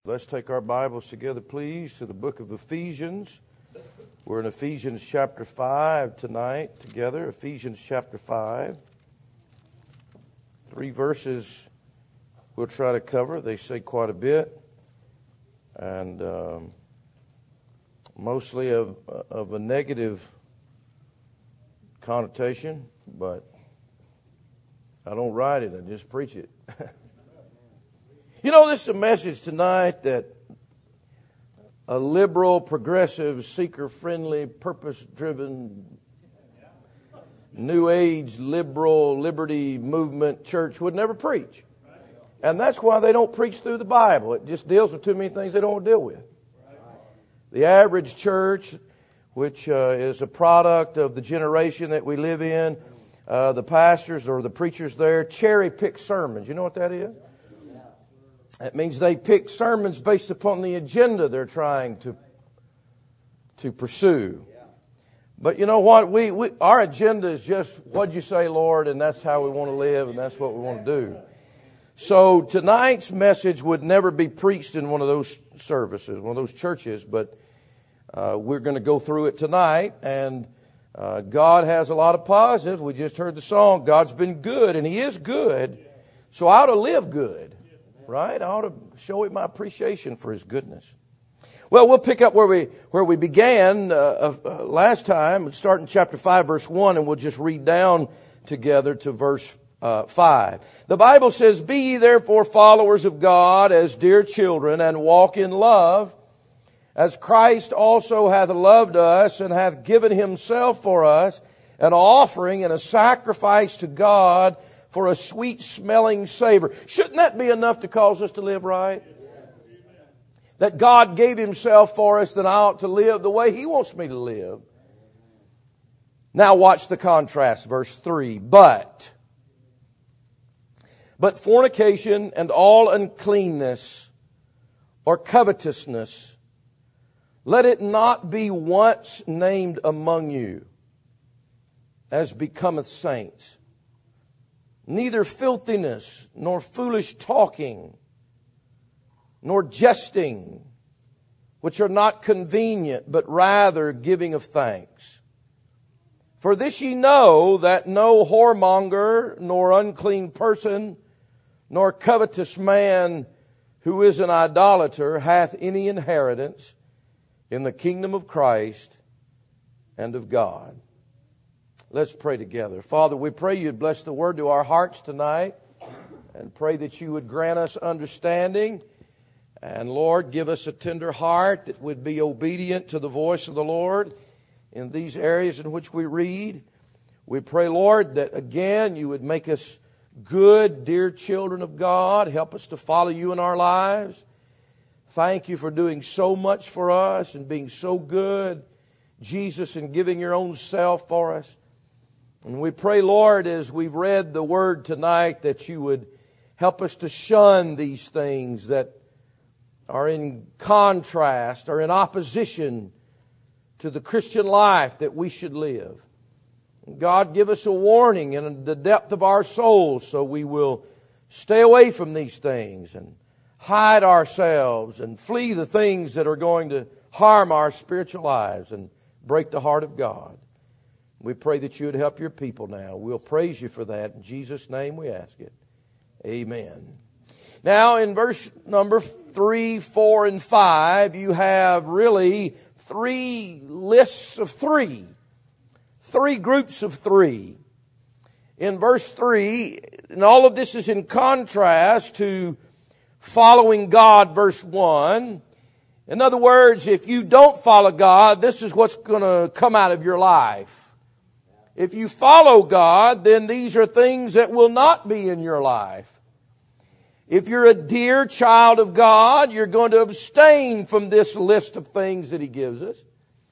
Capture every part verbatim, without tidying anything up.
Let's take our Bibles together, please, to the book of Ephesians. We're in Ephesians chapter five tonight together. Ephesians chapter five. Three verses we'll try to cover. They say quite a bit. And um, mostly of, of a negative connotation. But I don't write it, I just preach it. You know, this is a message tonight that a liberal, progressive, seeker-friendly, purpose-driven, New Age, liberal, liberty movement church would never preach. And that's why they don't preach through the Bible. It just deals with too many things they don't want to deal with. The average church, which uh, is a product of the generation that we live in, uh, the pastors or the preachers there cherry-pick sermons. You know what that is? That means they pick sermons based upon the agenda they're trying to to pursue. But you know what? We, we our agenda is just, what'd you say, Lord? And that's how we want to live, and that's what we want to do. So tonight's message would never be preached in one of those services, one of those churches, but uh, we're going to go through it tonight. And uh, God has a lot of positives. We just heard the song, God's been good, and He is good. So I ought to live good. Right? I ought to show Him my appreciation for His goodness. Well, we'll pick up where we where we began uh, uh, last time. We'll start in chapter five, verse one, and we'll just read down together to verse uh, five. The Bible says, "Be ye therefore followers of God as dear children, and walk in love, as Christ also hath loved us, and hath given Himself for us, an offering and a sacrifice to God, for a sweet-smelling savor." Shouldn't that be enough to cause us to live right? That God gave Himself for us, that I ought to live the way He wants me to live. Now watch the contrast, verse three. But, but fornication and all uncleanness or covetousness, let it not be once named among you, as becometh saints. Neither filthiness, nor foolish talking, nor jesting, which are not convenient, but rather giving of thanks. For this ye know, that no whoremonger, nor unclean person, nor covetous man who is an idolater hath any inheritance in the kingdom of Christ and of God. Let's pray together. Father, we pray You'd bless the word to our hearts tonight, and pray that You would grant us understanding. And Lord, give us a tender heart that would be obedient to the voice of the Lord in these areas in which we read. We pray, Lord, that again You would make us good, dear children of God. Help us to follow You in our lives. Thank You for doing so much for us and being so good, Jesus, and giving Your own self for us. And we pray, Lord, as we've read the Word tonight, that You would help us to shun these things that are in contrast or in opposition to the Christian life that we should live. God, give us a warning in the depth of our souls so we will stay away from these things and hide ourselves and flee the things that are going to harm our spiritual lives and break the heart of God. We pray that You would help Your people now. We'll praise You for that. In Jesus' name we ask it. Amen. Now in verse number three, four, and five, you have really three lists of three. Three groups of three. In verse three, and all of this is in contrast to following God, verse one. In other words, if you don't follow God, this is what's going to come out of your life. If you follow God, then these are things that will not be in your life. If you're a dear child of God, you're going to abstain from this list of things that He gives us.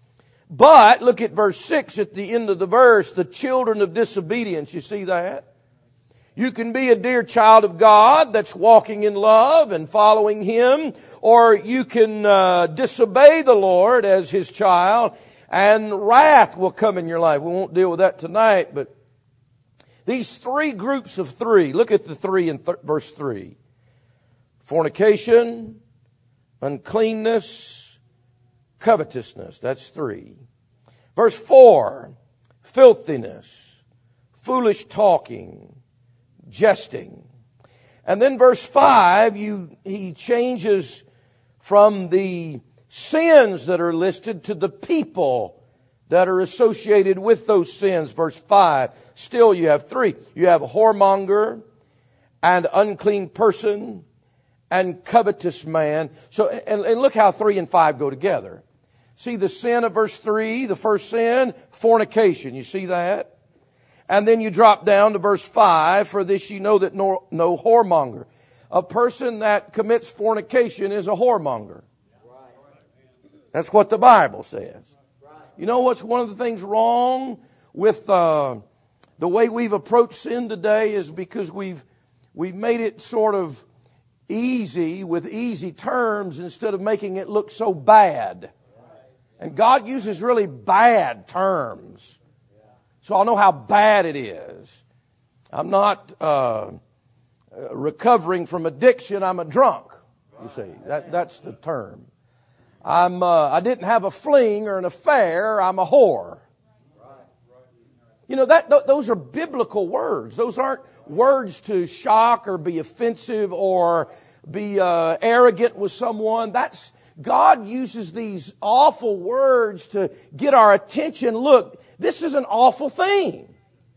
But, look at verse six at the end of the verse, the children of disobedience. You see that? You can be a dear child of God that's walking in love and following Him, or you can uh, disobey the Lord as His child, and wrath will come in your life. We won't deal with that tonight, but these three groups of three, look at the three in th- verse three. Fornication, uncleanness, covetousness. That's three. Verse four, filthiness, foolish talking, jesting. And then verse five, you, he changes from the sins that are listed to the people that are associated with those sins. Verse five, still you have three. You have whoremonger and unclean person and covetous man. So, and, and look how three and five go together. See the sin of verse three, the first sin, fornication. You see that? And then you drop down to verse five, for this you know that no, no whoremonger. A person that commits fornication is a whoremonger. That's what the Bible says. You know what's one of the things wrong with uh, the way we've approached sin today is because we've we've made it sort of easy with easy terms instead of making it look so bad. And God uses really bad terms. So I'll know how bad it is. I'm not uh, recovering from addiction. I'm a drunk. You see, that that's the term. I'm uh, I didn't have a fling or an affair. I'm a whore. You know that th- those are biblical words. Those aren't words to shock or be offensive or be uh, arrogant with someone. That's God uses these awful words to get our attention. Look, this is an awful thing.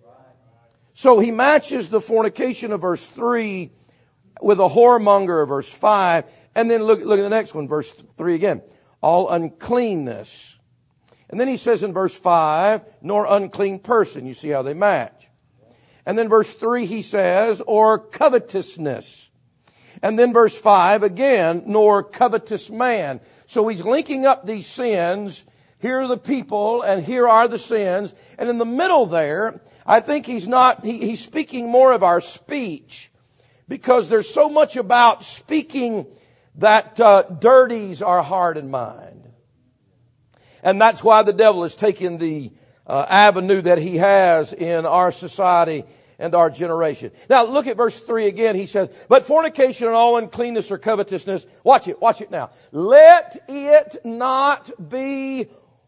So he matches the fornication of verse three with a whoremonger of verse five. And then look, look at the next one, verse three again. All uncleanness. And then he says in verse five, nor unclean person. You see how they match. And then verse three he says, or covetousness. And then verse five again, nor covetous man. So he's linking up these sins. Here are the people and here are the sins. And in the middle there, I think he's not, he, he's speaking more of our speech. Because there's so much about speaking that uh, dirties our heart and mind. And that's why the devil has taken the uh, avenue that he has in our society and our generation. Now look at verse three again. He says, but fornication and all uncleanness or covetousness, watch it, watch it now. Let it not be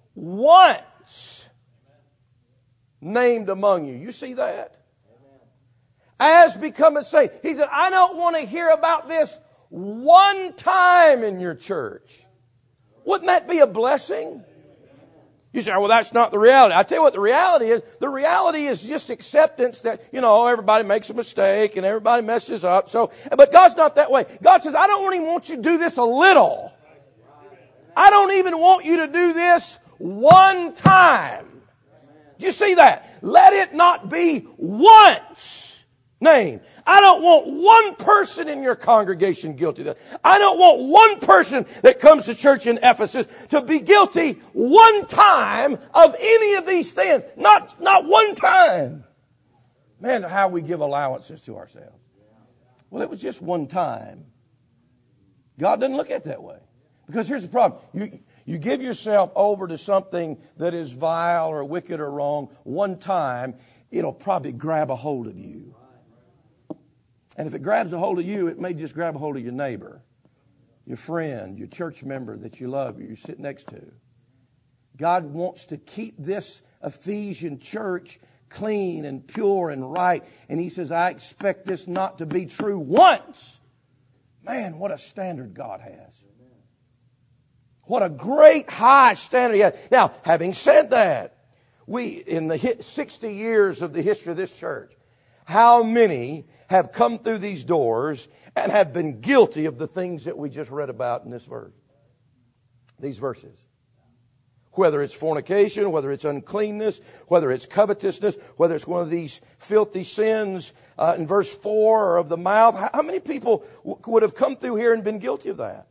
once named among you. You see that? As becometh saint. He said, I don't want to hear about this one time in your church. Wouldn't that be a blessing? You say, well, that's not the reality. I tell you what the reality is. The reality is just acceptance that, you know, everybody makes a mistake and everybody messes up. So, but God's not that way. God says, I don't even want you to do this a little. I don't even want you to do this one time. Do you see that? Let it not be once named. I don't want one person in your congregation guilty of that. I don't want one person that comes to church in Ephesus to be guilty one time of any of these things. Not, not one time. Man, how we give allowances to ourselves. Well, it was just one time. God doesn't look at it that way. Because here's the problem. You, you give yourself over to something that is vile or wicked or wrong one time, it'll probably grab a hold of you. And if it grabs a hold of you, it may just grab a hold of your neighbor, your friend, your church member that you love, you sit next to. God wants to keep this Ephesian church clean and pure and right. And he says, I expect this not to be true once. Man, what a standard God has. What a great high standard he has. Now, having said that, we, in the sixty years of the history of this church, how many have come through these doors and have been guilty of the things that we just read about in this verse? These verses. Whether it's fornication, whether it's uncleanness, whether it's covetousness, whether it's one of these filthy sins uh, in verse four of the mouth. How many people w- would have come through here and been guilty of that?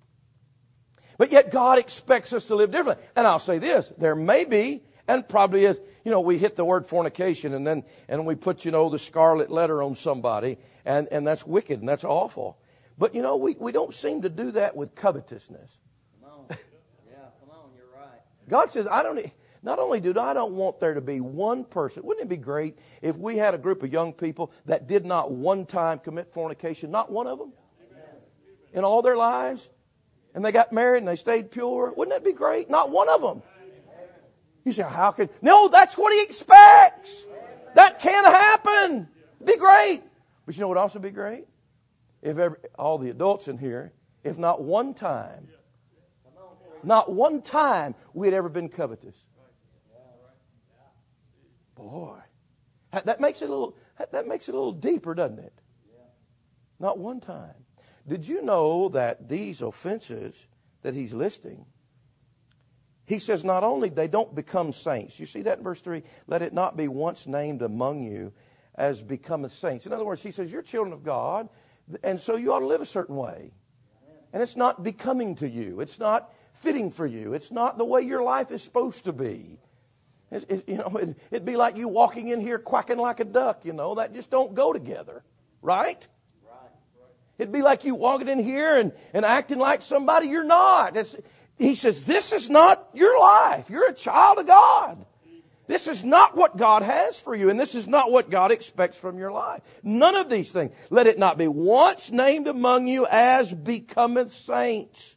But yet God expects us to live differently. And I'll say this, there may be, and probably is, you know, we hit the word fornication and then and we put, you know, the scarlet letter on somebody, and, and that's wicked and that's awful. But, you know, we, we don't seem to do that with covetousness. Come on. Yeah, come on, you're right. God says, I don't, not only do I don't want there to be one person. Wouldn't it be great if we had a group of young people that did not one time commit fornication, not one of them, in all their lives? And they got married and they stayed pure. Wouldn't that be great? Not one of them. You say, how can... No, that's what he expects. That can happen. It'd be great. But you know what would also be great? If every, all the adults in here, if not one time, not one time we had ever been covetous. Boy, that makes it a little, that makes it a little deeper, doesn't it? Not one time. Did you know that these offenses that he's listing, he says not only they don't become saints. You see that in verse three? Let it not be once named among you as becometh saints. In other words, he says you're children of God, and so you ought to live a certain way. And it's not becoming to you. It's not fitting for you. It's not the way your life is supposed to be. It's, it, you know, it, it'd be like you walking in here quacking like a duck. You know, that just don't go together, right? It'd be like you walking in here and, and acting like somebody you're not. It's, he says, this is not your life. You're a child of God. This is not what God has for you, and this is not what God expects from your life. None of these things. Let it not be once named among you as becometh saints.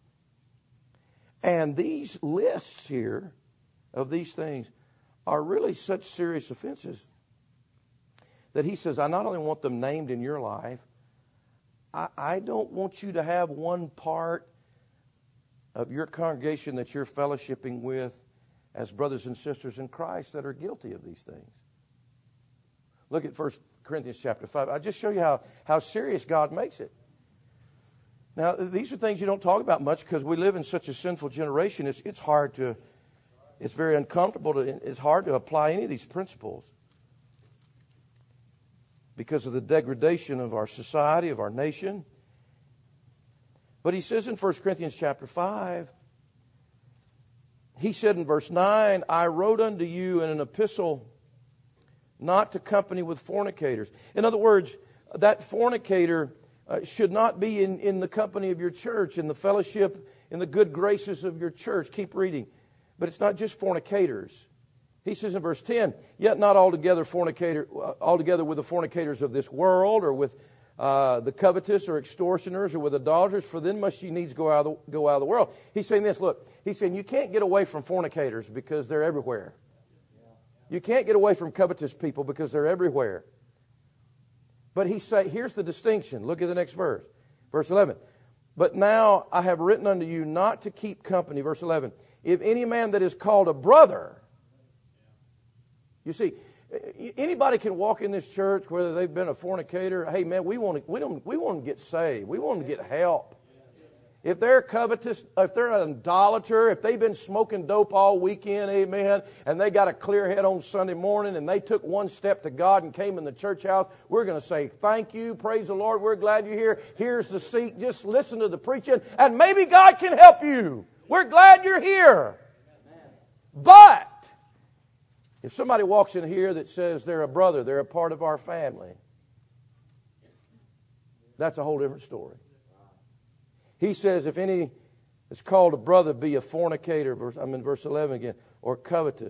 And these lists here of these things are really such serious offenses that he says, I not only want them named in your life, I, I don't want you to have one part of your congregation that you're fellowshipping with as brothers and sisters in Christ that are guilty of these things. Look at First Corinthians chapter five. I'll just show you how, how serious God makes it. Now, these are things you don't talk about much because we live in such a sinful generation. It's, it's hard to, it's very uncomfortable to, it's hard to apply any of these principles because of the degradation of our society, of our nation. But he says in First Corinthians chapter five, he said in verse nine, I wrote unto you in an epistle not to company with fornicators. In other words, that fornicator uh, should not be in, in the company of your church, in the fellowship, in the good graces of your church. Keep reading. But it's not just fornicators. He says in verse ten, yet not altogether fornicator, uh, altogether with the fornicators of this world, or with Uh, the covetous or extortioners or with idolaters, for then must ye needs go out, of the, go out of the world. He's saying this, look, he's saying you can't get away from fornicators because they're everywhere. You can't get away from covetous people because they're everywhere. But he say, here's the distinction. Look at the next verse. Verse eleven. But now I have written unto you not to keep company. Verse eleven. If any man that is called a brother, you see, anybody can walk in this church, whether they've been a fornicator. Hey, man, we want to we don't we want to get saved. We want to get help. If they're covetous, if they're an idolater, if they've been smoking dope all weekend, amen, and they got a clear head on Sunday morning and they took one step to God and came in the church house, we're going to say, thank you, praise the Lord, we're glad you're here. Here's the seat. Just listen to the preaching, and maybe God can help you. We're glad you're here. But if somebody walks in here that says they're a brother, they're a part of our family, that's a whole different story. He says if any is called a brother be a fornicator, verse, I'm in verse eleven again, or covetous.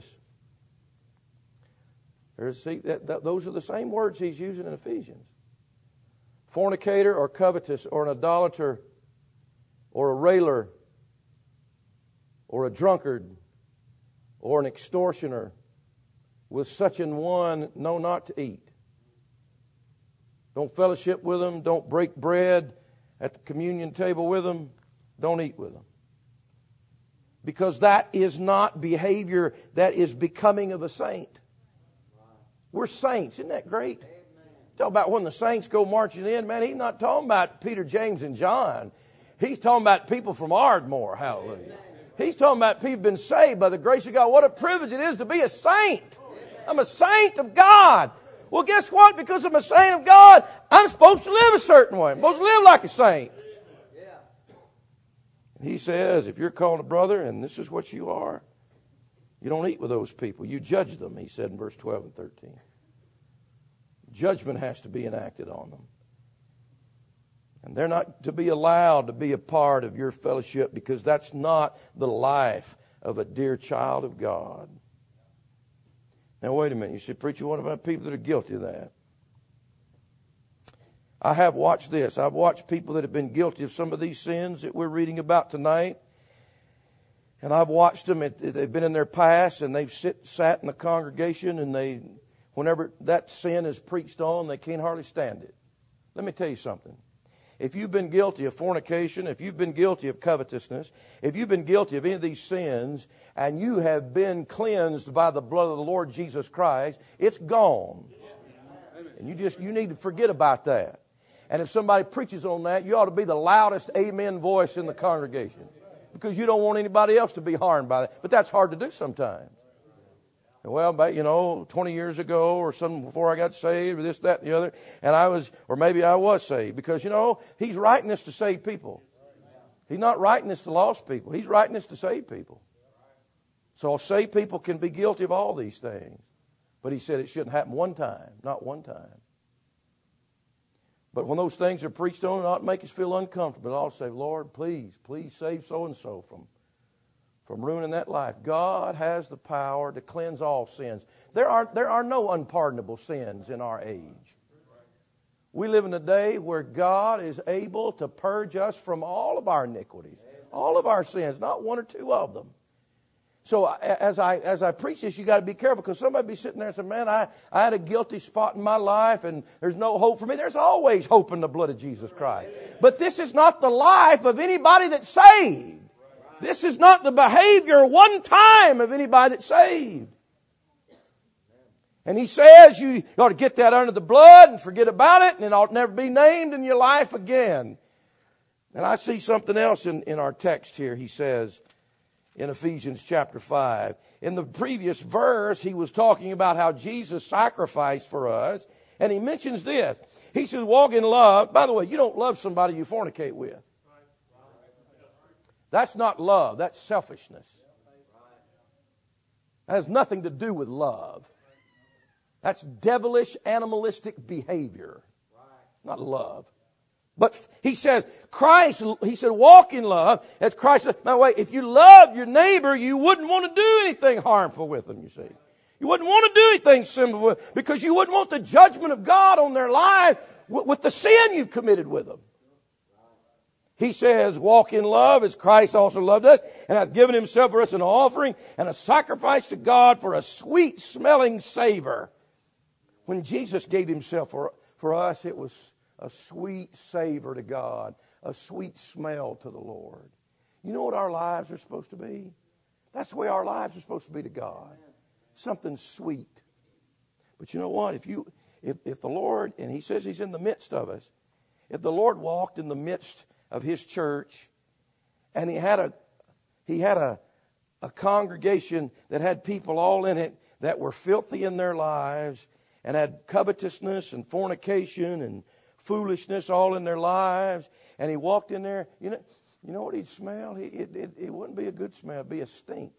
There's, see, that, that, those are the same words he's using in Ephesians. Fornicator or covetous or an idolater or a railer or a drunkard or an extortioner, with such an one, know not to eat. Don't fellowship with them. Don't break bread at the communion table with them. Don't eat with them. Because that is not behavior that is becoming of a saint. We're saints. Isn't that great? Talk about when the saints go marching in. Man, he's not talking about Peter, James, and John. He's talking about people from Ardmore. Hallelujah. He's talking about people been saved by the grace of God. What a privilege it is to be a saint. I'm a saint of God. Well, guess what? Because I'm a saint of God, I'm supposed to live a certain way. I'm supposed to live like a saint. He says, if you're called a brother, and this is what you are, you don't eat with those people. You judge them, he said in verse twelve and thirteen. Judgment has to be enacted on them. And they're not to be allowed to be a part of your fellowship because that's not the life of a dear child of God. Now, wait a minute. You say, preacher, what about people that are guilty of that? I have watched this. I've watched people that have been guilty of some of these sins that we're reading about tonight. And I've watched them. They've been in their past, and they've sit, sat in the congregation, and they, whenever that sin is preached on, they can't hardly stand it. Let me tell you something. If you've been guilty of fornication, if you've been guilty of covetousness, if you've been guilty of any of these sins, and you have been cleansed by the blood of the Lord Jesus Christ, it's gone. And you just, you need to forget about that. And if somebody preaches on that, you ought to be the loudest amen voice in the congregation, because you don't want anybody else to be harmed by that. But that's hard to do sometimes. Well, but you know, twenty years ago or something before I got saved, or this, that, and the other, and I was, or maybe I was saved, because you know, He's writing this to save people. He's not writing this to lost people. He's writing this to save people. So saved people can be guilty of all these things. But He said it shouldn't happen one time, not one time. But when those things are preached on, it ought to make us feel uncomfortable. It ought to say, Lord, please, please save so-and-so from, from ruining that life. God has the power to cleanse all sins. There are, there are no unpardonable sins in our age. We live in a day where God is able to purge us from all of our iniquities, all of our sins, not one or two of them. So as I as I preach this, you got to be careful, because somebody be sitting there and say, man, I, I had a guilty spot in my life and there's no hope for me. There's always hope in the blood of Jesus Christ. But this is not the life of anybody that's saved. This is not the behavior one time of anybody that's saved. And He says you ought to get that under the blood and forget about it, and it ought never be named in your life again. And I see something else in, in our text here. He says, in Ephesians chapter five. In the previous verse, he was talking about how Jesus sacrificed for us. And he mentions this. He says, walk in love. By the way, you don't love somebody you fornicate with. That's not love. That's selfishness. That has nothing to do with love. That's devilish, animalistic behavior. Not love. But he says, Christ, he said, walk in love. As Christ said, by the way, if you loved your neighbor, you wouldn't want to do anything harmful with them, you see. You wouldn't want to do anything sinful with them, because you wouldn't want the judgment of God on their life with, with the sin you've committed with them. He says, walk in love as Christ also loved us and hath given Himself for us an offering and a sacrifice to God for a sweet smelling savor. When Jesus gave Himself for, for us, it was a sweet savor to God, a sweet smell to the Lord. You know what our lives are supposed to be? That's the way our lives are supposed to be to God. Something sweet. But you know what? If you, if, if the Lord, and He says He's in the midst of us, if the Lord walked in the midst of His church, and He had a, He had a, a congregation that had people all in it that were filthy in their lives and had covetousness and fornication and foolishness all in their lives, and He walked in there, you know, you know what He'd smell? He, it, it, it wouldn't be a good smell. It'd be a stink.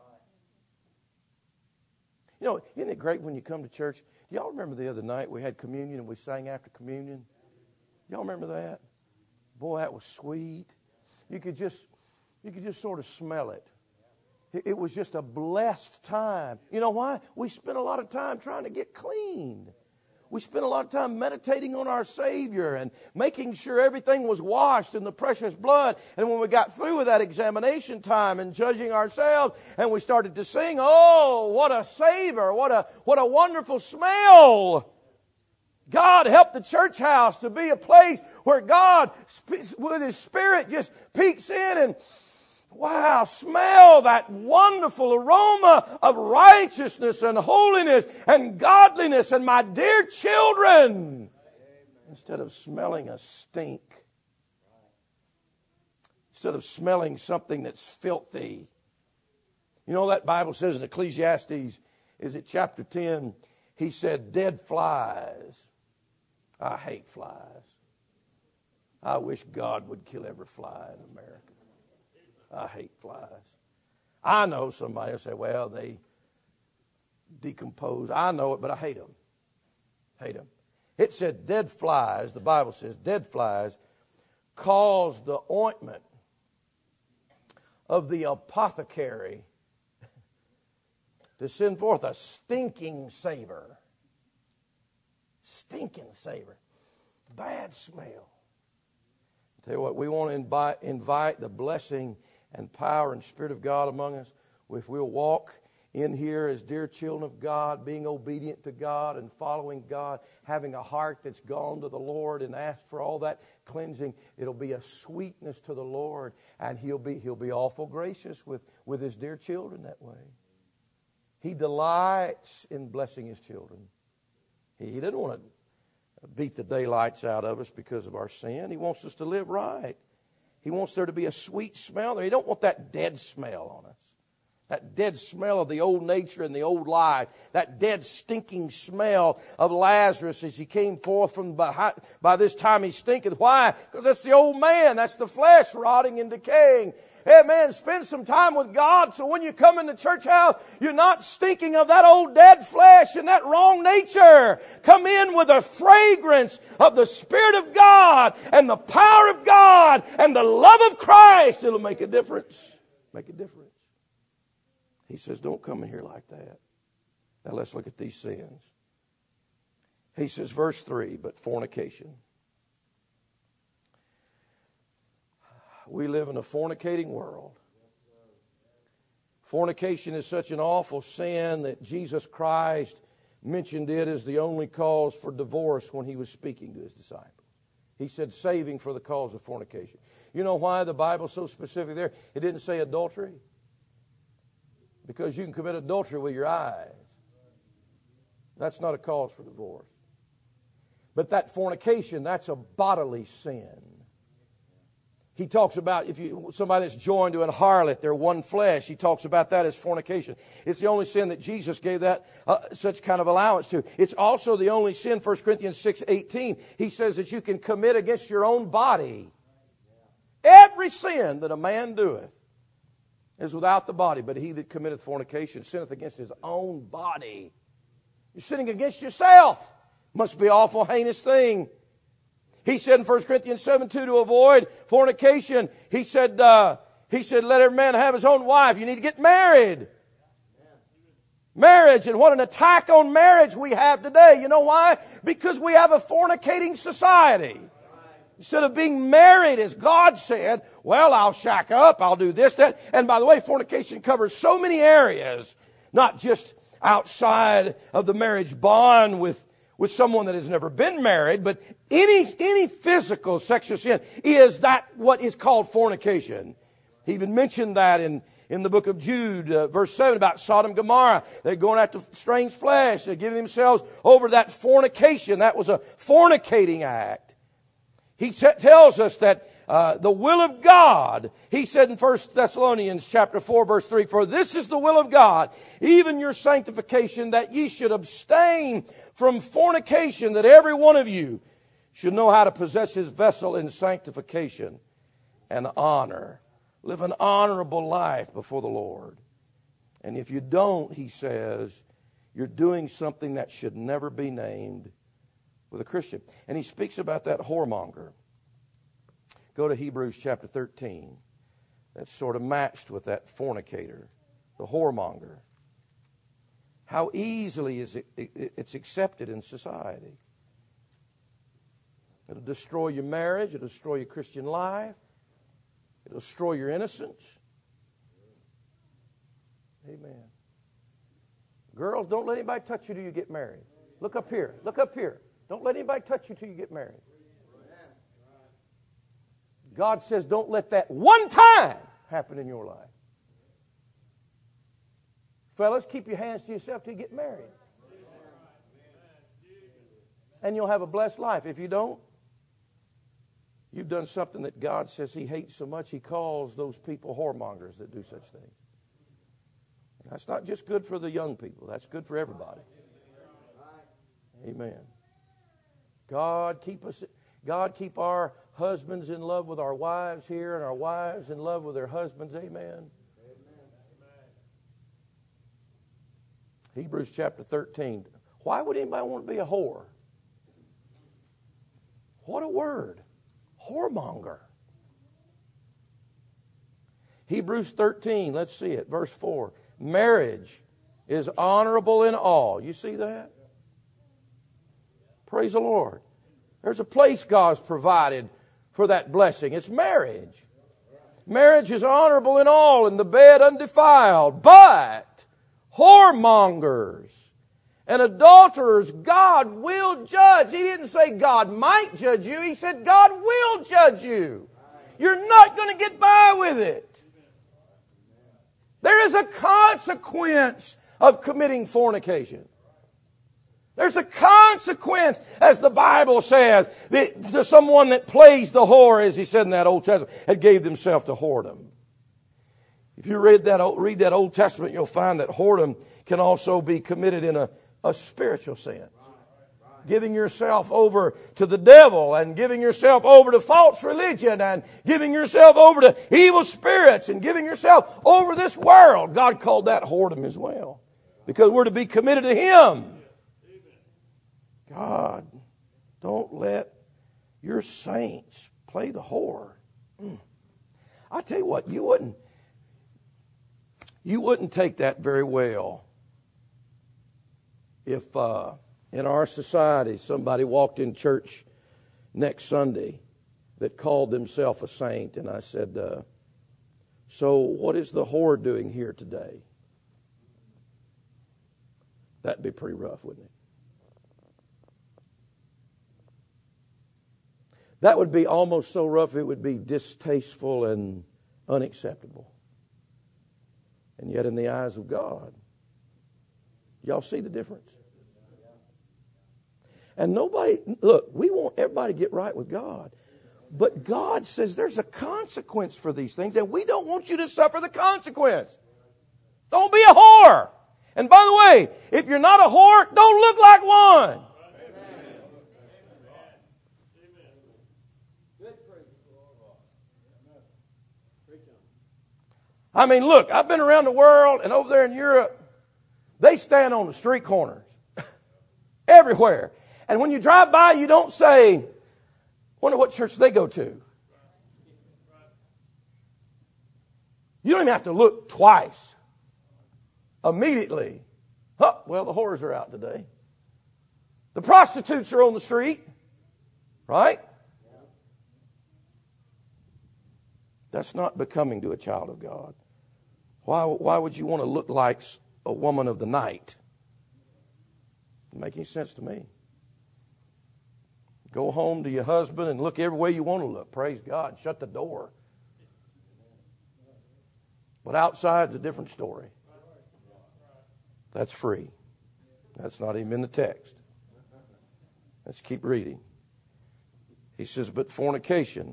You know, isn't it great when you come to church? Y'all remember the other night we had communion and we sang after communion? Y'all remember that? Boy, that was sweet. You could just, you could just sort of smell it. It, it was just a blessed time. You know why? We spent a lot of time trying to get clean. We spent a lot of time meditating on our Savior and making sure everything was washed in the precious blood. And when we got through with that examination time and judging ourselves, and we started to sing, oh, what a savor, what a, what a wonderful smell. God help the church house to be a place where God, with His Spirit, just peeks in and, wow, smell that wonderful aroma of righteousness and holiness and godliness and my dear children. Instead of smelling a stink. Instead of smelling something that's filthy. You know that Bible says in Ecclesiastes, is it chapter ten? He said, dead flies. I hate flies. I wish God would kill every fly in America. I hate flies. I know somebody will say, well, they decompose. I know it, but I hate them. Hate them. It said dead flies, the Bible says, dead flies cause the ointment of the apothecary to send forth a stinking savor. Stinking savor. Bad smell. Tell you what, we want to invite, invite the blessing and power and Spirit of God among us. If we'll walk in here as dear children of God, being obedient to God and following God, having a heart that's gone to the Lord and asked for all that cleansing, it'll be a sweetness to the Lord, and He'll be He'll be awful gracious with, with His dear children that way. He delights in blessing His children. He, he doesn't want to beat the daylights out of us because of our sin. He wants us to live right. He wants there to be a sweet smell there. He don't want that dead smell on us. That dead smell of the old nature and the old life. That dead stinking smell of Lazarus as he came forth from by, by this time he stinketh. Why? Because that's the old man. That's the flesh rotting and decaying. Hey man, spend some time with God so when you come in the church house, you're not stinking of that old dead flesh and that wrong nature. Come in with a fragrance of the Spirit of God and the power of God and the love of Christ. It'll make a difference. Make a difference. He says, don't come in here like that. Now let's look at these sins. He says, verse three, but fornication. We live in a fornicating world. Fornication is such an awful sin that Jesus Christ mentioned it as the only cause for divorce when He was speaking to His disciples. He said, saving for the cause of fornication. You know why the Bible's so specific there? It didn't say adultery. Because you can commit adultery with your eyes. That's not a cause for divorce. But that fornication, that's a bodily sin. He talks about if you somebody that's joined to an harlot, they're one flesh. He talks about that as fornication. It's the only sin that Jesus gave that uh, such kind of allowance to. It's also the only sin, First Corinthians six eighteen. He says that you can commit against your own body. Every sin that a man doeth is without the body, but he that committeth fornication sinneth against his own body. You're sinning against yourself. Must be an awful heinous thing. He said in First Corinthians seven two to avoid fornication, he said, uh, he said, let every man have his own wife. You need to get married. Marriage, and what an attack on marriage we have today. You know why? Because we have a fornicating society. Instead of being married, as God said, well, I'll shack up, I'll do this, that. And by the way, fornication covers so many areas, not just outside of the marriage bond with, with someone that has never been married, but any, any physical sexual sin is that what is called fornication. He even mentioned that in, in the book of Jude, uh, verse seven, about Sodom and Gomorrah. They're going after strange flesh. They're giving themselves over to that fornication. That was a fornicating act. He tells us that uh, the will of God, he said in First Thessalonians chapter four, verse three, for this is the will of God, even your sanctification, that ye should abstain from fornication, that every one of you should know how to possess his vessel in sanctification and honor. Live an honorable life before the Lord. And if you don't, he says, you're doing something that should never be named with a Christian. And he speaks about that whoremonger. Go to Hebrews chapter thirteen. That's sort of matched with that fornicator, the whoremonger. How easily is it, it it's accepted in society. It'll destroy your marriage. It'll destroy your Christian life. It'll destroy your innocence. Amen. Girls, don't let anybody touch you till you get married. Look up here. Look up here. Don't let anybody touch you till you get married. God says don't let that one time happen in your life. Fellas, keep your hands to yourself till you get married. And you'll have a blessed life. If you don't, you've done something that God says He hates so much, He calls those people whoremongers that do such things. That's not just good for the young people. That's good for everybody. Amen. God keep us. God keep our husbands in love with our wives here, and our wives in love with their husbands. Amen. Amen. Hebrews chapter thirteen. Why would anybody want to be a whore? What a word. Whoremonger. Hebrews thirteen, let's see it, verse four. Marriage is honorable in all. You see that? Praise the Lord. There's a place God's provided for that blessing. It's marriage. Marriage is honorable in all, and the bed undefiled. But whoremongers and adulterers God will judge. He didn't say God might judge you. He said God will judge you. You're not going to get by with it. There is a consequence of committing fornication. There's a consequence, as the Bible says, that to someone that plays the whore, as he said in that Old Testament, and gave themselves to whoredom. If you read that, read that Old Testament, you'll find that whoredom can also be committed in a, a spiritual sense. Giving yourself over to the devil and giving yourself over to false religion and giving yourself over to evil spirits and giving yourself over this world. God called that whoredom as well. Because we're to be committed to Him. God, don't let your saints play the whore. Mm. I tell you what, you wouldn't, you wouldn't take that very well if uh, in our society somebody walked in church next Sunday that called themselves a saint, and I said, uh, so what is the whore doing here today? That'd be pretty rough, wouldn't it? That would be almost so rough it would be distasteful and unacceptable. And yet in the eyes of God, y'all see the difference? And nobody, look, we want everybody to get right with God. But God says there's a consequence for these things, and we don't want you to suffer the consequence. Don't be a whore. And by the way, if you're not a whore, don't look like one. I mean, look, I've been around the world, and over there in Europe, they stand on the street corners everywhere. And when you drive by, you don't say, wonder what church they go to. You don't even have to look twice. Immediately, oh, well, the whores are out today. The prostitutes are on the street, right? That's not becoming to a child of God. Why, why would you want to look like a woman of the night? Doesn't make any sense to me. Go home to your husband and look every way you want to look. Praise God. Shut the door. But outside's a different story. That's free. That's not even in the text. Let's keep reading. He says, but fornication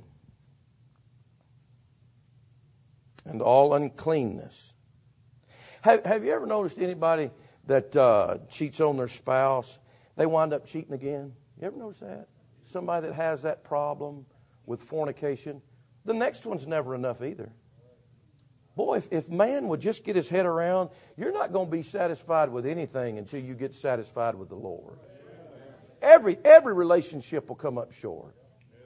and all uncleanness. Have, have you ever noticed anybody that uh, cheats on their spouse? They wind up cheating again. You ever notice that? Somebody that has that problem with fornication. The next one's never enough either. Boy, if, if man would just get his head around, you're not going to be satisfied with anything until you get satisfied with the Lord. Every, every relationship will come up short.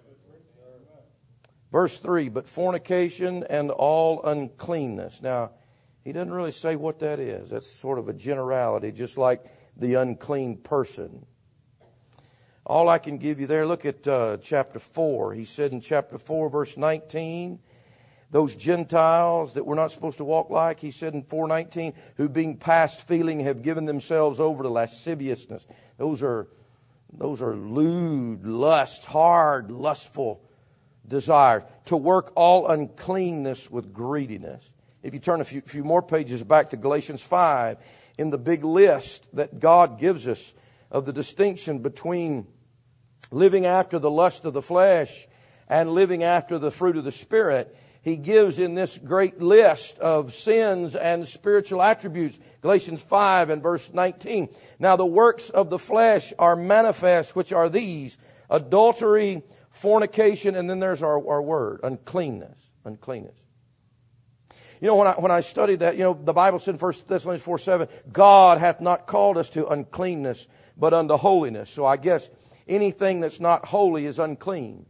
Verse three, but fornication and all uncleanness. Now, he doesn't really say what that is. That's sort of a generality, just like the unclean person. All I can give you there, look at uh, chapter four. He said in chapter four, verse nineteen, those Gentiles that we're not supposed to walk like, he said in four nineteen, who being past feeling have given themselves over to lasciviousness. Those are, those are lewd, lust, hard, lustful desires, to work all uncleanness with greediness. If you turn a few, few more pages back to Galatians five, in the big list that God gives us of the distinction between living after the lust of the flesh and living after the fruit of the Spirit, he gives in this great list of sins and spiritual attributes, Galatians five and verse nineteen. Now the works of the flesh are manifest, which are these: adultery, fornication, and then there's our, our word, uncleanness. Uncleanness. You know, when I when I studied that, you know, the Bible said in First Thessalonians four seven, God hath not called us to uncleanness, but unto holiness. So I guess anything that's not holy is unclean.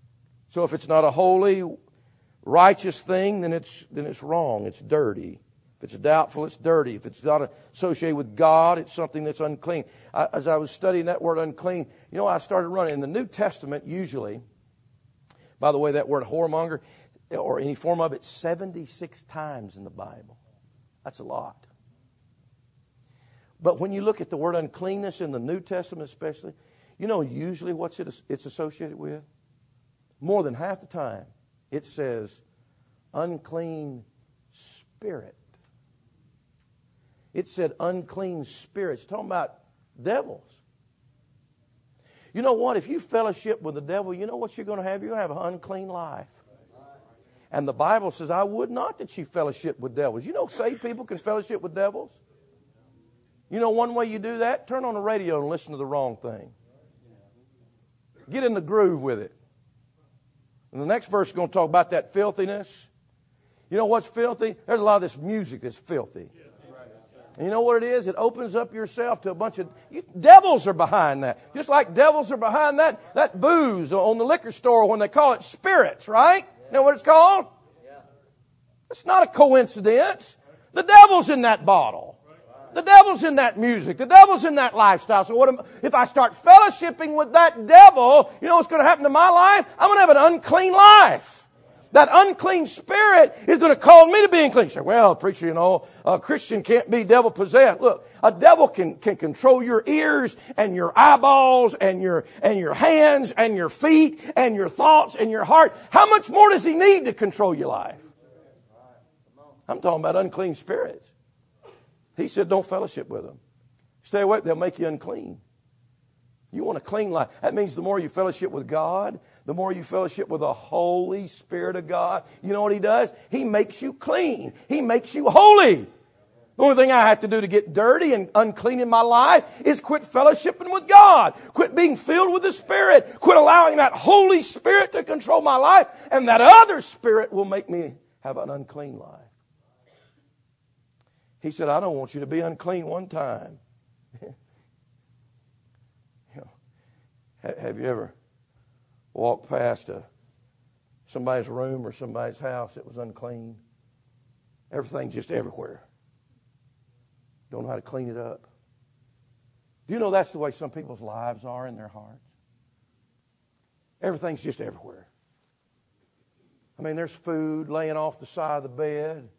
So if it's not a holy, righteous thing, then it's then it's wrong. It's dirty. If it's doubtful, it's dirty. If it's not associated with God, it's something that's unclean. I, as I was studying that word unclean, you know, I started running. In the New Testament, usually, by the way, that word whoremonger, or any form of it, seventy-six times in the Bible. That's a lot. But when you look at the word uncleanness in the New Testament especially, you know usually what's it, it's associated with? More than half the time, it says unclean spirit. It said unclean spirits. Talking about devils. You know what? If you fellowship with the devil, you know what you're going to have? You're going to have an unclean life. And the Bible says, I would not that you fellowship with devils. You know saved people can fellowship with devils? You know one way you do that? Turn on the radio and listen to the wrong thing. Get in the groove with it. And the next verse is going to talk about that filthiness. You know what's filthy? There's a lot of this music that's filthy. And you know what it is? It opens up yourself to a bunch of... You, devils are behind that. Just like devils are behind that, that booze on the liquor store when they call it spirits, right? You know what it's called? It's not a coincidence. The devil's in that bottle. The devil's in that music. The devil's in that lifestyle. So what am, if I start fellowshipping with that devil, you know what's going to happen to my life? I'm going to have an unclean life. That unclean spirit is going to cause me to be unclean. You say, well, preacher, you know, a Christian can't be devil possessed. Look, a devil can, can control your ears and your eyeballs and your, and your hands and your feet and your thoughts and your heart. How much more does he need to control your life? I'm talking about unclean spirits. He said, don't fellowship with them. Stay away. They'll make you unclean. You want a clean life. That means the more you fellowship with God, the more you fellowship with the Holy Spirit of God, you know what He does? He makes you clean. He makes you holy. The only thing I have to do to get dirty and unclean in my life is quit fellowshipping with God. Quit being filled with the Spirit. Quit allowing that Holy Spirit to control my life. And that other spirit will make me have an unclean life. He said, I don't want you to be unclean one time. Have you ever walked past a, somebody's room or somebody's house that was unclean? Everything just everywhere. Don't know how to clean it up. Do you know that's the way some people's lives are in their hearts? Everything's just everywhere. I mean, there's food laying off the side of the bed.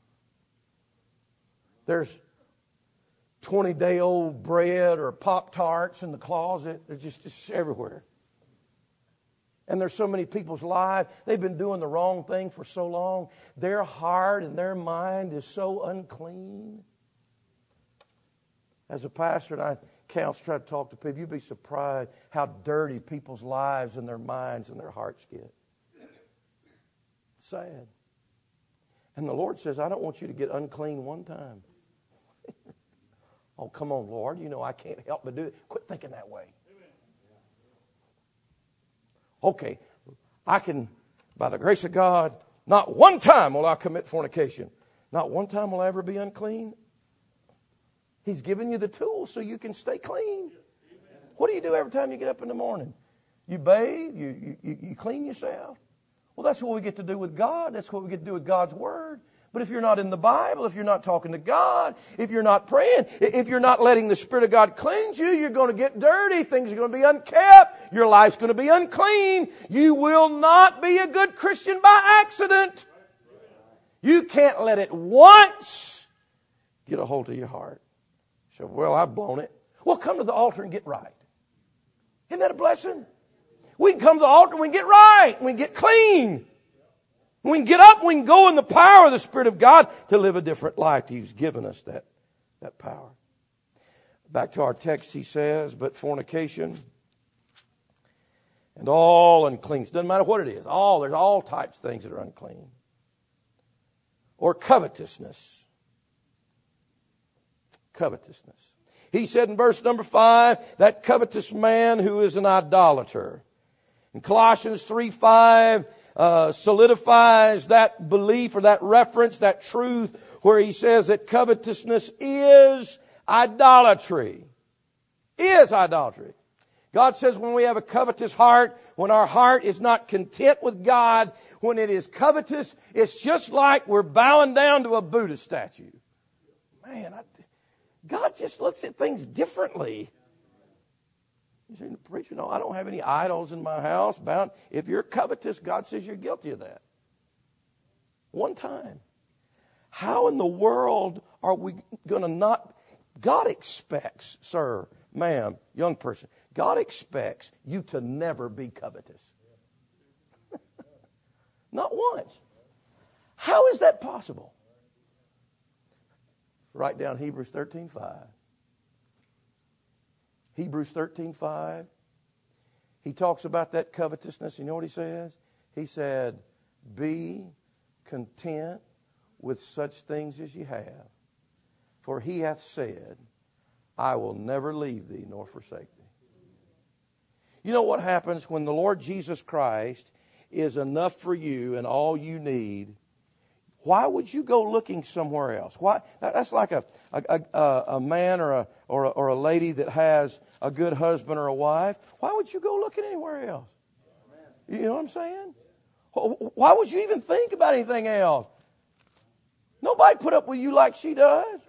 There's twenty-day-old bread or Pop-Tarts in the closet. They're just, just everywhere. And there's so many people's lives. They've been doing the wrong thing for so long. Their heart and their mind is so unclean. As a pastor, and I counsel, try to talk to people, you'd be surprised how dirty people's lives and their minds and their hearts get. Sad. And the Lord says, I don't want you to get unclean one time. Oh, come on, Lord. You know I can't help but do it. Quit thinking that way. Okay, I can, by the grace of God, not one time will I commit fornication. Not one time will I ever be unclean. He's given you the tools so you can stay clean. What do you do every time you get up in the morning? You bathe, you, you, you clean yourself. Well, that's what we get to do with God. That's what we get to do with God's Word. But if you're not in the Bible, if you're not talking to God, if you're not praying, if you're not letting the Spirit of God cleanse you, you're going to get dirty. Things are going to be unkept. Your life's going to be unclean. You will not be a good Christian by accident. You can't let it once get a hold of your heart. So, well, I've blown it. Well, come to the altar and get right. Isn't that a blessing? We can come to the altar and we can get right. We can get clean. We can get up, we can go in the power of the Spirit of God to live a different life. He's given us that, that power. Back to our text, he says, but fornication and all unclean. Doesn't matter what it is. All, there's all types of things that are unclean. Or covetousness. Covetousness. He said in verse number five, that covetous man who is an idolater. In Colossians three five, Uh, solidifies that belief or that reference, that truth, where he says that covetousness is idolatry. Is idolatry. God says when we have a covetous heart, when our heart is not content with God, when it is covetous, it's just like we're bowing down to a Buddha statue. man, I, God just looks at things differently. You say, preacher, no, I don't have any idols in my house. Bound. If you're covetous, God says you're guilty of that. One time. How in the world are we going to not... God expects, sir, ma'am, young person, God expects you to never be covetous. Not once. How is that possible? Write down Hebrews thirteen five. Hebrews thirteen five. He talks about that covetousness. You know what he says? He said, be content with such things as you have. For he hath said, I will never leave thee nor forsake thee. You know what happens when the Lord Jesus Christ is enough for you and all you need? Why would you go looking somewhere else? Why? That's like a a, a, a man or a, or a or a lady that has a good husband or a wife. Why would you go looking anywhere else? You know what I'm saying? Why would you even think about anything else? Nobody put up with you like she does.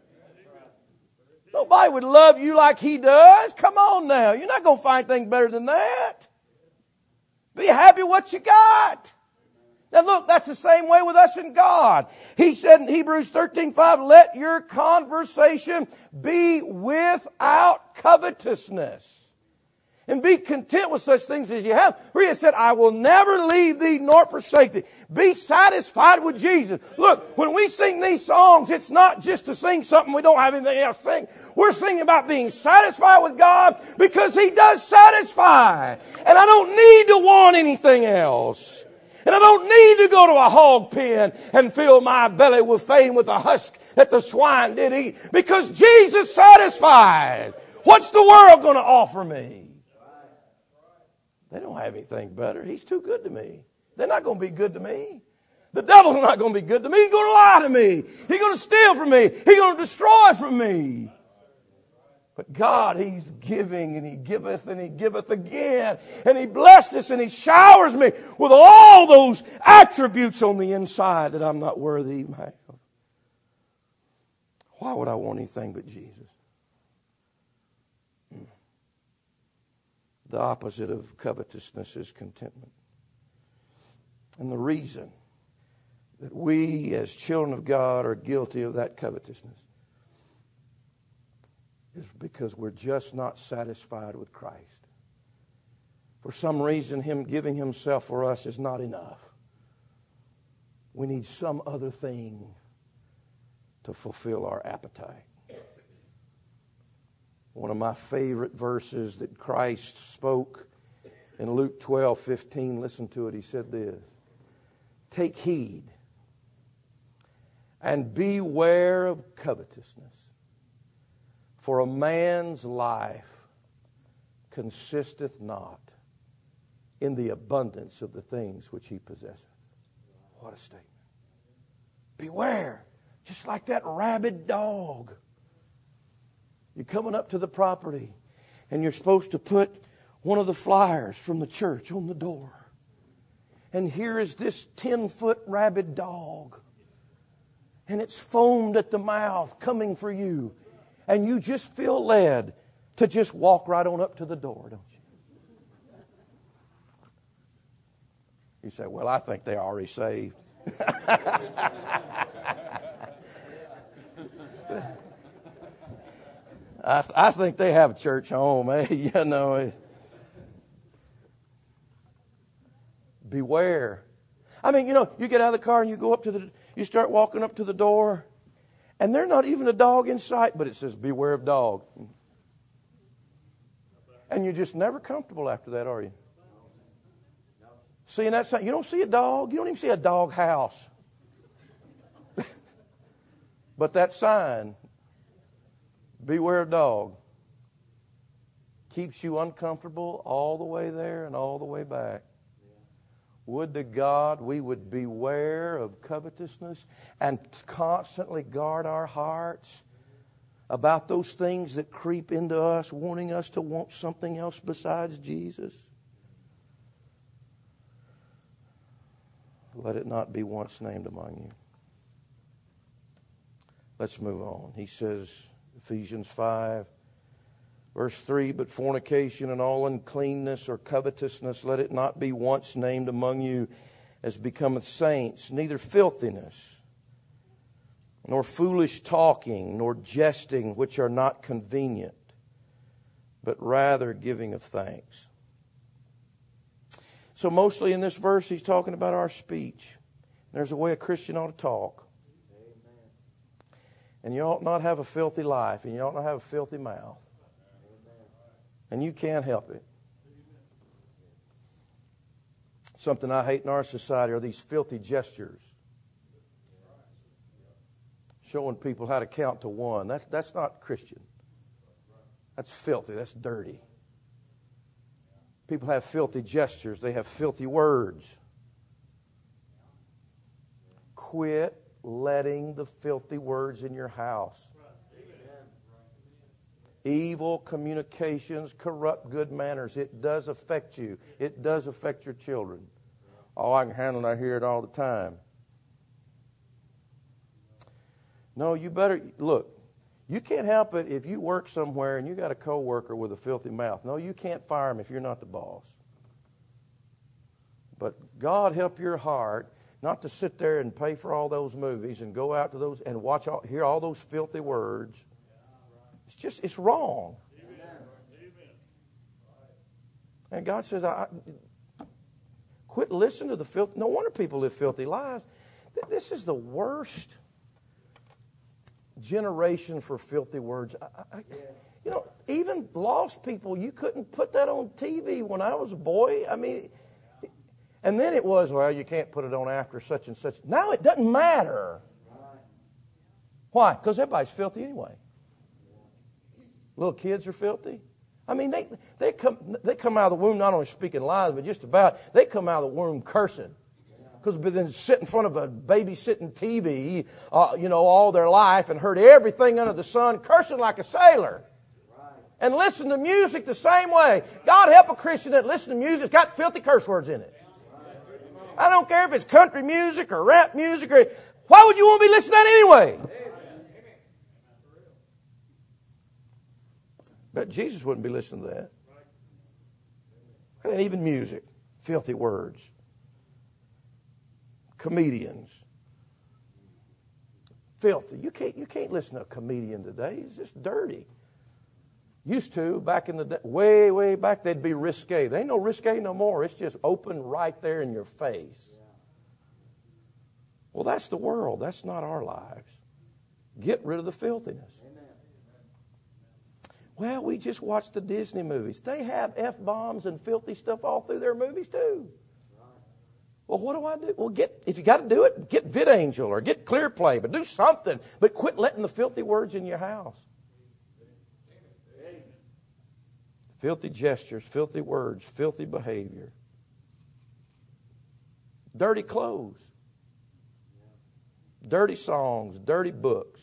Nobody would love you like he does. Come on now. You're not going to find anything better than that. Be happy what you got. Now look, that's the same way with us and God. He said in Hebrews thirteen five, let your conversation be without covetousness. And be content with such things as you have. For he said, I will never leave thee nor forsake thee. Be satisfied with Jesus. Look, when we sing these songs, it's not just to sing something we don't have anything else to sing. We're singing about being satisfied with God because he does satisfy. And I don't need to want anything else. And I don't need to go to a hog pen and fill my belly with fame with the husk that the swine did eat. Because Jesus satisfies. What's the world going to offer me? They don't have anything better. He's too good to me. They're not going to be good to me. The devil's not going to be good to me. He's going to lie to me. He's going to steal from me. He's going to destroy from me. But God, he's giving and he giveth and he giveth again. And he blesses and he showers me with all those attributes on the inside that I'm not worthy to have. Why would I want anything but Jesus? The opposite of covetousness is contentment. And the reason that we as children of God are guilty of that covetousness is because we're just not satisfied with Christ. For some reason, him giving himself for us is not enough. We need some other thing to fulfill our appetite. One of my favorite verses that Christ spoke in Luke twelve fifteen, listen to it. He said this, take heed and beware of covetousness, for a man's life consisteth not in the abundance of the things which he possesseth. What a statement. Beware, just like that rabid dog. You're coming up to the property and you're supposed to put one of the flyers from the church on the door. And here is this ten-foot rabid dog. And it's foamed at the mouth coming for you. And you just feel led to just walk right on up to the door, don't you? You say, well, I think they're already saved. I, I think they have a church home, eh? You know. Beware. I mean, you know, you get out of the car and you go up to the, you start walking up to the door, and there's not even a dog in sight, but it says, beware of dog. And you're just never comfortable after that, are you? Seeing that sign, you don't see a dog, you don't even see a dog house. But that sign, beware of dog, keeps you uncomfortable all the way there and all the way back. Would to God we would beware of covetousness and constantly guard our hearts about those things that creep into us, wanting us to want something else besides Jesus. Let it not be once named among you. Let's move on. He says, Ephesians five, verse three, but fornication and all uncleanness or covetousness, let it not be once named among you as becometh saints, neither filthiness, nor foolish talking, nor jesting, which are not convenient, but rather giving of thanks. So mostly in this verse, he's talking about our speech. There's a way a Christian ought to talk. Amen. And you ought not have a filthy life, and you ought not have a filthy mouth. Amen. And you can't help it. Something I hate in our society are these filthy gestures. Showing people how to count to one. That's, that's not Christian. That's filthy. That's dirty. People have filthy gestures. They have filthy words. Quit letting the filthy words in your house. Evil communications corrupt good manners. It does affect you. It does affect your children. Oh, I can handle it. I hear it all the time. No, you better, look, you can't help it if you work somewhere and you got a coworker with a filthy mouth. No, you can't fire him if you're not the boss. But God help your heart not to sit there and pay for all those movies and go out to those and watch all, hear all those filthy words. It's just, it's wrong. And God says, I, I, quit listening to the filth. No wonder people live filthy lives. This is the worst generation for filthy words. I, I, you know, even lost people, you couldn't put that on T V when I was a boy. I mean, and then it was, well, you can't put it on after such and such. Now it doesn't matter. Why? Because everybody's filthy anyway. Little kids are filthy. I mean, they they come they come out of the womb not only speaking lies, but just about, they come out of the womb cursing. Because they've been sit in front of a babysitting T V, uh, you know, all their life and heard everything under the sun, cursing like a sailor. Right. And listen to music the same way. God help a Christian that listens to music, it's got filthy curse words in it. Right. I don't care if it's country music or rap music. Or, why would you want to be listening to that anyway? Amen. But Jesus wouldn't be listening to that. And even music, filthy words. Comedians. Filthy. You can't, you can't listen to a comedian today. He's just dirty. Used to, back in the day, way, way back, they'd be risque. They ain't no risque no more. It's just open right there in your face. Well, that's the world. That's not our lives. Get rid of the filthiness. Well, we just watched the Disney movies. They have F-bombs and filthy stuff all through their movies too. Well, what do I do? Well, get if you got to do it, get VidAngel or get ClearPlay, but do something. But quit letting the filthy words in your house. Filthy gestures, filthy words, filthy behavior. Dirty clothes. Dirty songs, dirty books.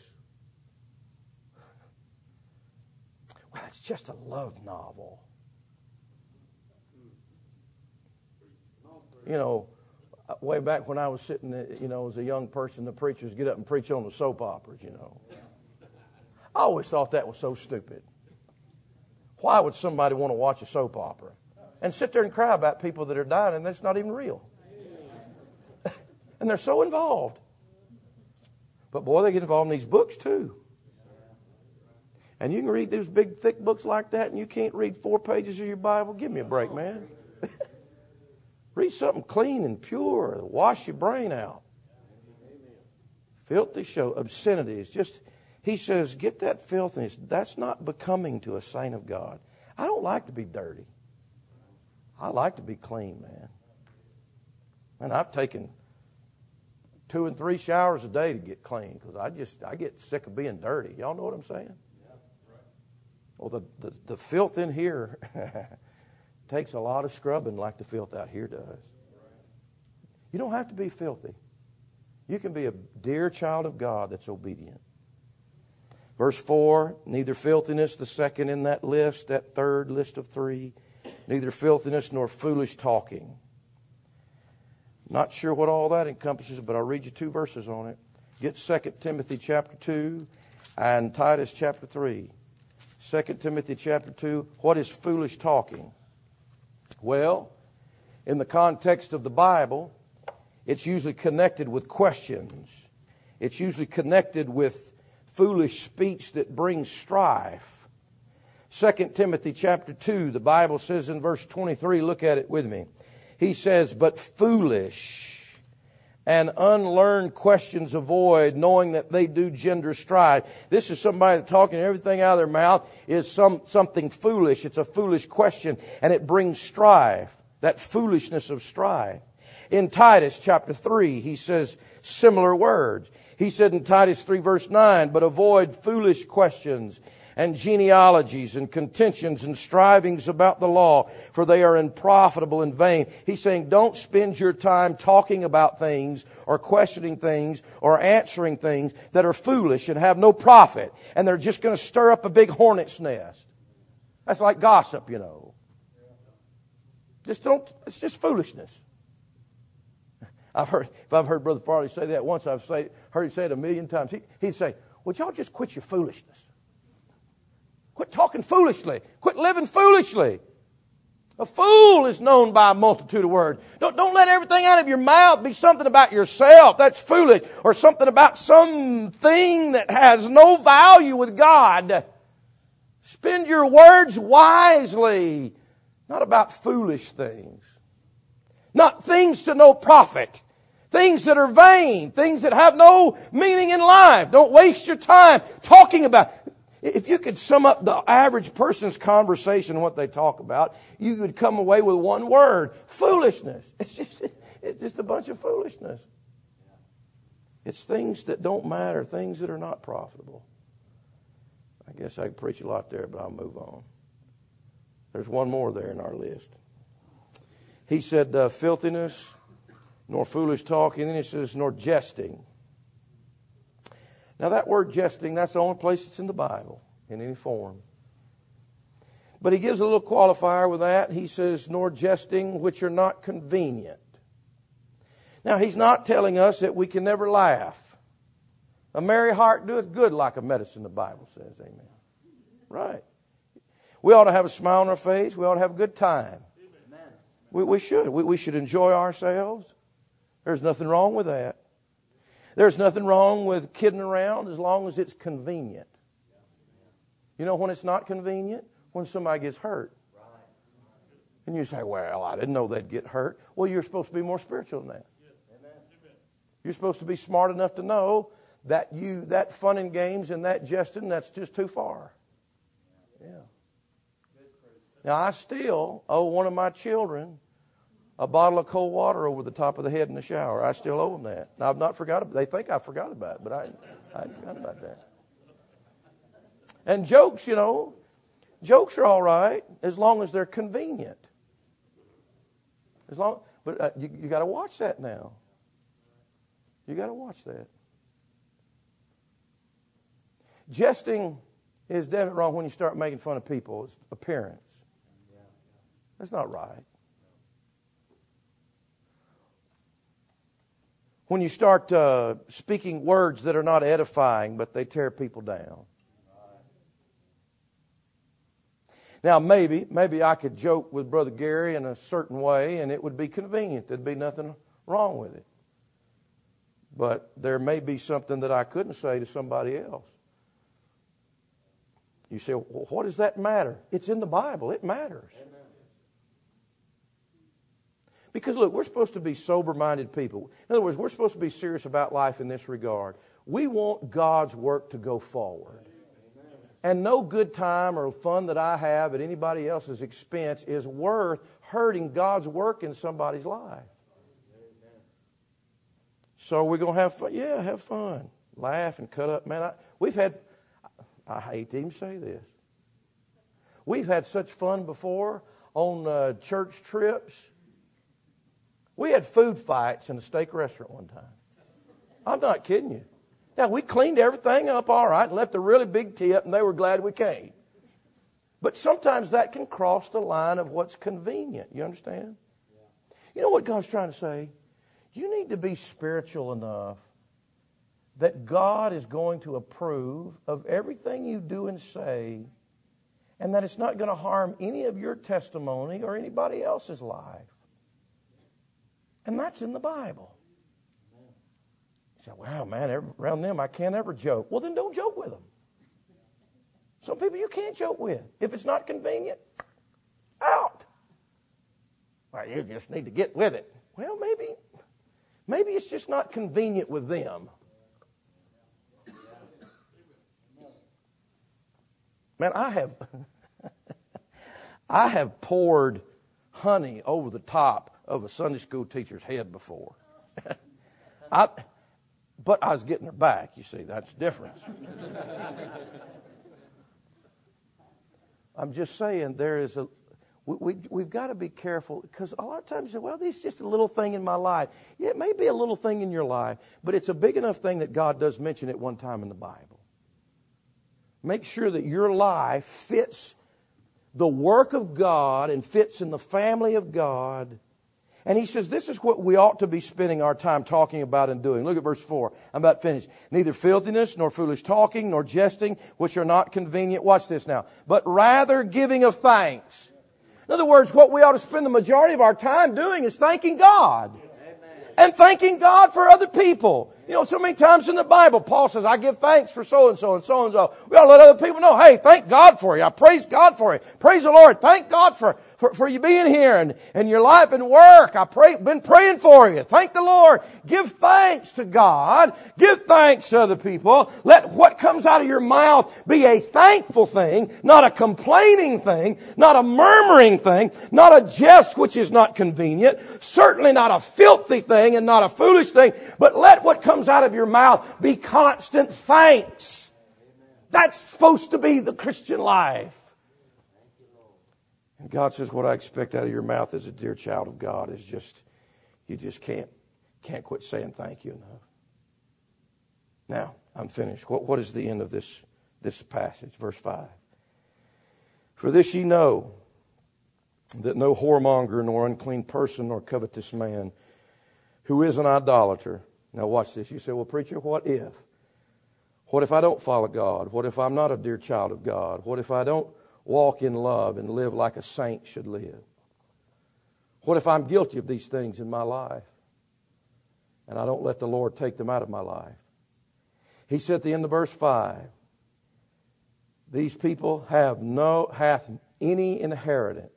Well, it's just a love novel. You know, way back when I was sitting, you know, as a young person, the preachers get up and preach on the soap operas, you know. I always thought that was so stupid. Why would somebody want to watch a soap opera and sit there and cry about people that are dying and that's not even real? And they're so involved. But boy, they get involved in these books too. And you can read those big, thick books like that and you can't read four pages of your Bible. Give me a break, man. Read something clean and pure. Wash your brain out. Filthy show, obscenities. Just, he says, get that filthiness. That's not becoming to a saint of God. I don't like to be dirty. I like to be clean, man. And I've taken two and three showers a day to get clean because I just, I get sick of being dirty. Y'all know what I'm saying? Well, the, the, the filth in here takes a lot of scrubbing like the filth out here does. You don't have to be filthy. You can be a dear child of God that's obedient. Verse four, neither filthiness, the second in that list, that third list of three, neither filthiness nor foolish talking. Not sure what all that encompasses, but I'll read you two verses on it. get Second Timothy chapter two and Titus chapter three. Second Timothy chapter two, what is foolish talking? Well, in the context of the Bible, it's usually connected with questions. It's usually connected with foolish speech that brings strife. Second Timothy chapter two, the Bible says in verse twenty-three, look at it with me. He says, but foolish and unlearned questions avoid, knowing that they do gender strife. This is somebody talking everything out of their mouth is some something foolish. It's a foolish question, and it brings strife, that foolishness of strife. In Titus chapter three, he says similar words. He said in Titus three verse nine, but avoid foolish questions and genealogies and contentions and strivings about the law, for they are unprofitable and vain. He's saying don't spend your time talking about things or questioning things or answering things that are foolish and have no profit, and they're just going to stir up a big hornet's nest. That's like gossip, you know. Just don't, it's just foolishness. I've heard, if I've heard Brother Farley say that once, I've say, heard him say it a million times. He, he'd say, would y'all just quit your foolishness? Quit talking foolishly. Quit living foolishly. A fool is known by a multitude of words. Don't, don't let everything out of your mouth be something about yourself. That's foolish. Or something about something that has no value with God. Spend your words wisely. Not about foolish things. Not things to no profit. Things that are vain. Things that have no meaning in life. Don't waste your time talking about. If you could sum up the average person's conversation and what they talk about, you could come away with one word. Foolishness. It's just, it's just a bunch of foolishness. It's things that don't matter. Things that are not profitable. I guess I could preach a lot there, but I'll move on. There's one more there in our list. He said, uh, filthiness, nor foolish talking. And then he says, nor jesting. Now that word jesting, that's the only place it's in the Bible, in any form. But he gives a little qualifier with that. He says, nor jesting which are not convenient. Now he's not telling us that we can never laugh. A merry heart doeth good like a medicine, the Bible says. Amen. Right. We ought to have a smile on our face. We ought to have a good time. We, we should. We, we should enjoy ourselves. There's nothing wrong with that. There's nothing wrong with kidding around as long as it's convenient. You know when it's not convenient? When somebody gets hurt. And you say, well, I didn't know they'd get hurt. Well, you're supposed to be more spiritual than that. You're supposed to be smart enough to know that you that fun and games and that jesting, that's just too far. Yeah. Now, I still owe one of my children a bottle of cold water over the top of the head in the shower. I still owe them that. Now, I've not forgot about it. They think I forgot about it, but I, I forgot about that. And jokes, you know, jokes are all right as long as they're convenient. As long, but uh, you, you got to watch that now. You got to watch that. Jesting is definitely wrong when you start making fun of people's appearance. That's not right. When you start uh, speaking words that are not edifying, but they tear people down. Now, maybe, maybe I could joke with Brother Gary in a certain way, and it would be convenient. There'd be nothing wrong with it. But there may be something that I couldn't say to somebody else. You say, well, what does that matter? It's in the Bible. It matters. Amen. Because, look, we're supposed to be sober-minded people. In other words, we're supposed to be serious about life in this regard. We want God's work to go forward. And no good time or fun that I have at anybody else's expense is worth hurting God's work in somebody's life. So we're going to have fun. Yeah, have fun. Laugh and cut up. Man, I, we've had, I hate to even say this. We've had such fun before on uh, church trips. We had food fights in a steak restaurant one time. I'm not kidding you. Now, we cleaned everything up all right and left a really big tip, and they were glad we came. But sometimes that can cross the line of what's convenient. You understand? You know what God's trying to say? You need to be spiritual enough that God is going to approve of everything you do and say, and that it's not going to harm any of your testimony or anybody else's life. And that's in the Bible. You say, wow, man, around them I can't ever joke. Well, then don't joke with them. Some people you can't joke with. If it's not convenient, out. Well, you just need to get with it. Well, maybe, maybe it's just not convenient with them. Man, I have, I have poured honey over the top of a Sunday school teacher's head before. I, but I was getting her back, you see, that's the difference. I'm just saying there is a, we, we, we've got to be careful, because a lot of times you say, well, this is just a little thing in my life. Yeah, it may be a little thing in your life, but it's a big enough thing that God does mention it one time in the Bible. Make sure that your life fits the work of God and fits in the family of God. And he says this is what we ought to be spending our time talking about and doing. Look at verse four. I'm about finished. Neither filthiness, nor foolish talking, nor jesting, which are not convenient. Watch this now. But rather giving of thanks. In other words, what we ought to spend the majority of our time doing is thanking God. And thanking God for other people. You know, so many times in the Bible, Paul says, I give thanks for so-and-so and so-and-so. We ought to let other people know, hey, thank God for you. I praise God for you. Praise the Lord. Thank God for, for, for you being here and, and your life and work. I've pray, been praying for you. Thank the Lord. Give thanks to God. Give thanks to other people. Let what comes out of your mouth be a thankful thing, not a complaining thing, not a murmuring thing, not a jest which is not convenient, certainly not a filthy thing and not a foolish thing, but let what comes out of your mouth be constant thanks. That's supposed to be the Christian life. And God says, what I expect out of your mouth as a dear child of God is just, you just can't, can't quit saying thank you enough. Now, I'm finished. What, what is the end of this, this passage? Verse five. For this ye know, that no whoremonger, nor unclean person, nor covetous man, who is an idolater. Now watch this. You say, well, preacher, what if? What if I don't follow God? What if I'm not a dear child of God? What if I don't walk in love and live like a saint should live? What if I'm guilty of these things in my life and I don't let the Lord take them out of my life? He said at the end of verse five, these people have no, hath any inheritance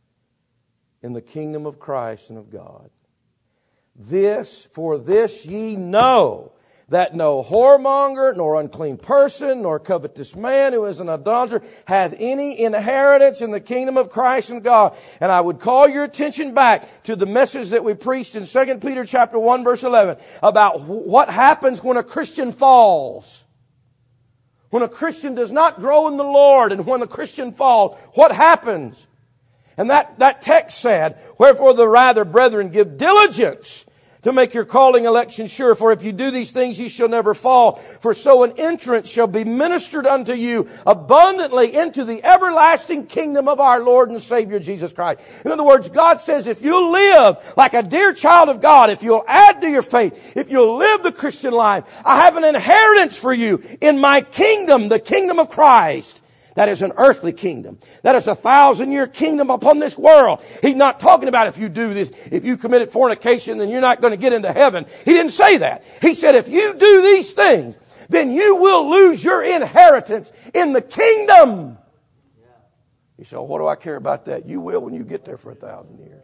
in the kingdom of Christ and of God. This, for this ye know, that no whoremonger, nor unclean person, nor covetous man who is an idolater hath any inheritance in the kingdom of Christ and God. And I would call your attention back to the message that we preached in Second Peter chapter one, verse eleven, about what happens when a Christian falls. When a Christian does not grow in the Lord, and when a Christian falls, what happens? And that, that text said, wherefore the rather, brethren, give diligence to make your calling election sure. For if you do these things, ye shall never fall. For so an entrance shall be ministered unto you abundantly into the everlasting kingdom of our Lord and Savior Jesus Christ. In other words, God says, if you'll live like a dear child of God, if you'll add to your faith, if you'll live the Christian life, I have an inheritance for you in my kingdom, the kingdom of Christ. That is an earthly kingdom. That is a thousand year kingdom upon this world. He's not talking about if you do this, if you committed fornication, then you're not going to get into heaven. He didn't say that. He said if you do these things, then you will lose your inheritance in the kingdom. You say, oh, what do I care about that? You will when you get there for a thousand years.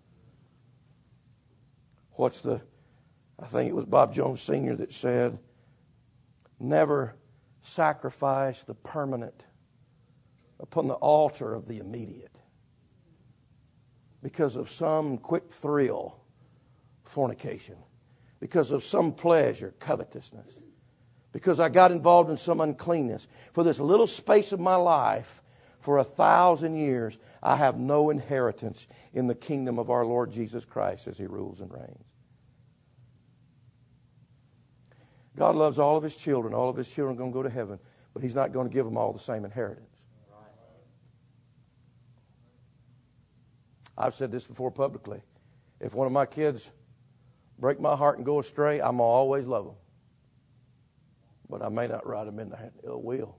What's the, I think it was Bob Jones Senior that said, never sacrifice the permanent upon the altar of the immediate because of some quick thrill, fornication, because of some pleasure, covetousness, because I got involved in some uncleanness. For this little space of my life, for a thousand years, I have no inheritance in the kingdom of our Lord Jesus Christ as He rules and reigns. God loves all of His children. All of His children are going to go to heaven, but He's not going to give them all the same inheritance. I've said this before publicly. If one of my kids break my heart and go astray, I'm going to always love them. but I may not write them in the ill will.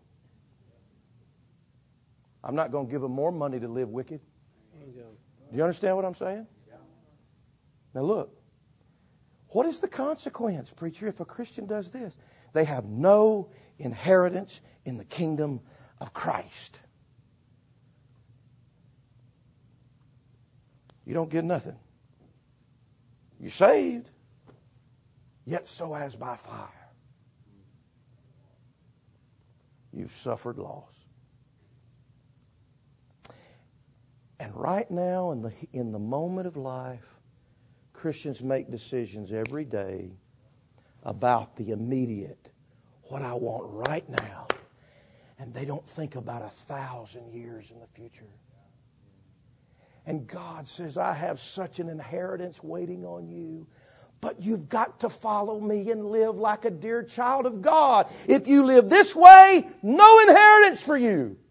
I'm not going to give them more money to live wicked. Do you understand what I'm saying? Now look, what is the consequence, preacher, if a Christian does this? They have no inheritance in the kingdom of Christ. You don't get nothing. You're saved, yet so as by fire. You've suffered loss. And right now, in the, in the moment of life, Christians make decisions every day about the immediate, what I want right now. And they don't think about a thousand years in the future. And God says, I have such an inheritance waiting on you. But you've got to follow me and live like a dear child of God. If you live this way, no inheritance for you.